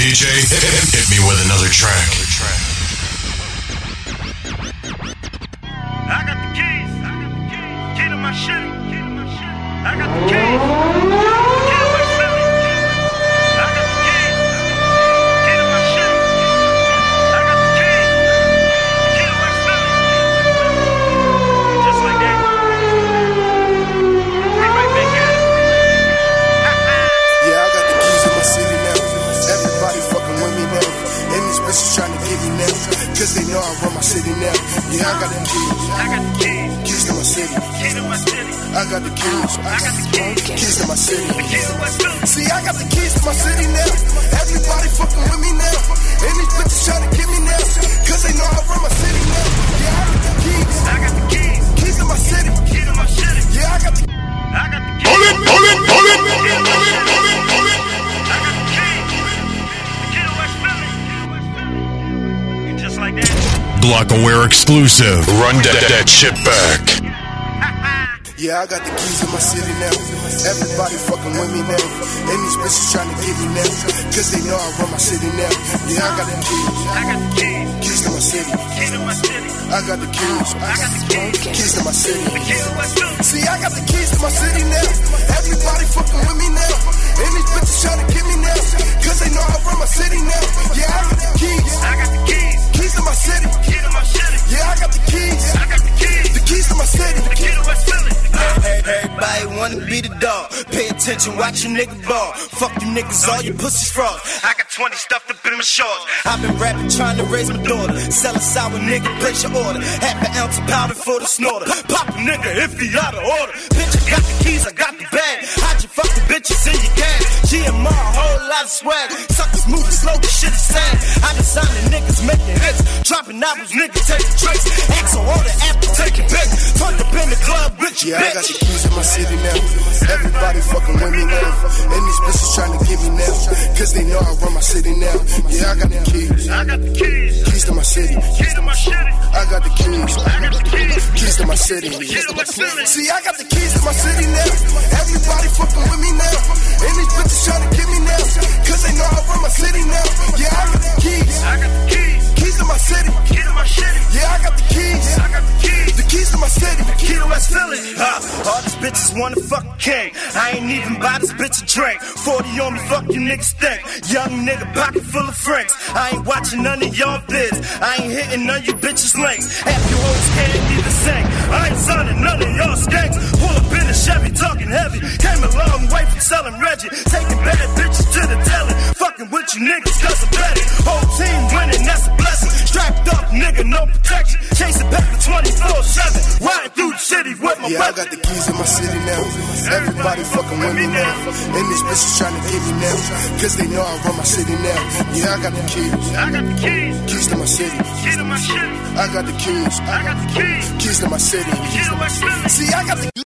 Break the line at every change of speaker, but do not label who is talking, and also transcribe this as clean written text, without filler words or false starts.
DJ, hit me with another track.
I got the keys. Key to my shit. I got the keys. Key to my Philly. I got the keys. Key to my shit. I got the keys. Key to my Philly. Just like that. We might make it.
Yeah, I got the keys in my city now. Everybody fucking with me now. And these bitches trying to get me now. Cause they know I run my city now. Yeah, I got the keys.
I got the keys.
Keys to my city.
Key to my city.
I got the keys.
I got the keys.
Keys to my city.
Key to my Philly.
See, I got the keys to my city now. Everybody fucking with me now. And these bitches trying to get me now. Cause they know I run my city now. Yeah, I got the keys.
I got the keys.
Keys to my city.
Key to my city.
Yeah, I got the
I got the keys.
Pull it.
I got the keys. Key to West Philly. And just like that.
Blockaware exclusive. Run that shit back.
Yeah, I got the keys in my city now. Everybody fucking with me now. And these bitches trying to get me now. Cause they know I run my city now. Yeah, I got the keys.
I got the keys.
Keys to my city.
Key to my city.
I got the keys.
I got the keys.
Keys to my city.
Key to West Philly.
See, I got the keys to my city now. Everybody fucking with me now. And these bitches trying to get me now. Cause they know I run my city now. Yeah, I got the keys.
I got the keys.
Keys to my city.
Key to my city.
Yeah, I got the keys.
I got the keys.
The keys to my city.
The key to West Philly.
Everybody wanna be the dog. Pay attention, watch your nigga ball. Fuck you niggas, all you pussies fraud.
I got 20 stuffed up in my shorts.
I've been rapping, trying to raise my daughter. Sell a sour nigga, place your order. Half an ounce of powder for the snorter. Pop a nigga if he out of order. Bitch, I got the keys, I got the bag. How'd you fuck the bitches in your gang? GMR, whole lot of swag. Suckers moving slow, the shit is sad. I design the niggas making hits. Dropping albums, niggas taking tricks. X on order after taking bits. Turned up in the club with your
Yeah, I
bitch.
got the keys in my city now. Everybody fucking with me now. And these bitches trying to get me now. Cause they know I run my city now. Yeah, I got the keys.
I got the keys.
Keys to my city.
Key to my city.
I got the keys.
I got the keys.
Keys to my city.
Key to West Philly.
See, I got the keys to my city now. Everybody fucking with me now. And these bitches trying to get me now. Cause they know I run my city now. Yeah, I got the keys.
I got the keys.
Keys to my city.
Key to my city.
Yeah, I got the keys.
I got the keys.
The keys to my city.
Key to West Philly.
All these bitches wanna fuck king. I ain't even buy this bitch a drink. 40 on me, fuck you niggas think. Young nigga, pocket full of francs. I ain't watching none of y'all vids. I ain't hitting none of you bitches' links. Half you hoes can't even sing. I ain't signing none of y'all skanks. Pull up in a Chevy, talking heavy. Came a long way from selling Reggie. Taking bad bitches to the deli. Fucking with you niggas, cause I'm ready. Whole team winning, that's a blessing. Strapped up, nigga, no protection. Chasing paper 24/7. Riding through the city with my
Yeah, I got the keys in my city now. Everybody fucking with me now. And these bitches trying to get me now. Cause they know I run my city now. Yeah, I got the keys.
I got the keys.
Keys to my city.
Key to my city.
I got the keys.
I got the keys.
Keys to my city.
Key to West Philly.
See, I got the